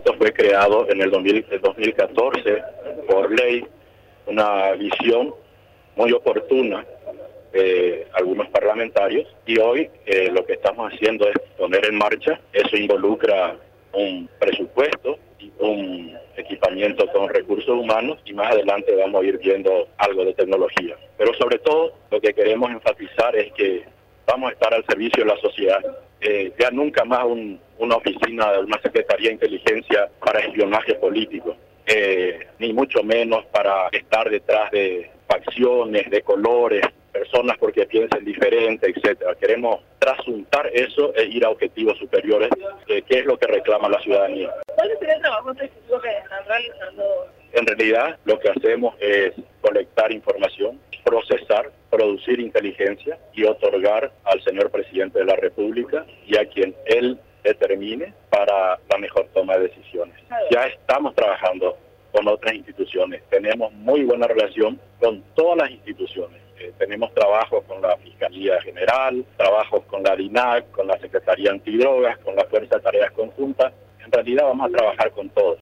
Esto fue creado en el 2014 por ley, una visión muy oportuna de algunos parlamentarios, y hoy lo que estamos haciendo es poner en marcha. Eso involucra un presupuesto y un equipamiento con recursos humanos, y más adelante vamos a ir viendo algo de tecnología. Pero sobre todo lo que queremos enfatizar es que vamos a estar al servicio de la sociedad. Ya nunca más una oficina, una Secretaría de Inteligencia para espionaje político, ni mucho menos para estar detrás de facciones, de colores, personas porque piensen diferente, etcétera. Queremos trasuntar eso e ir a objetivos superiores, que es lo que reclama la ciudadanía. ¿Cuál es el trabajo específico que están realizando? En realidad, lo que hacemos es colectar información, procesar, producir inteligencia y otorgar al señor presidente de la República y a quien él determine para la mejor toma de decisiones. Ya estamos trabajando con otras instituciones, tenemos muy buena relación con todas las instituciones. Tenemos trabajos con la Fiscalía General, trabajos con la DINAC, con la Secretaría Antidrogas, con la Fuerza de Tareas Conjuntas. En realidad vamos a trabajar con todos.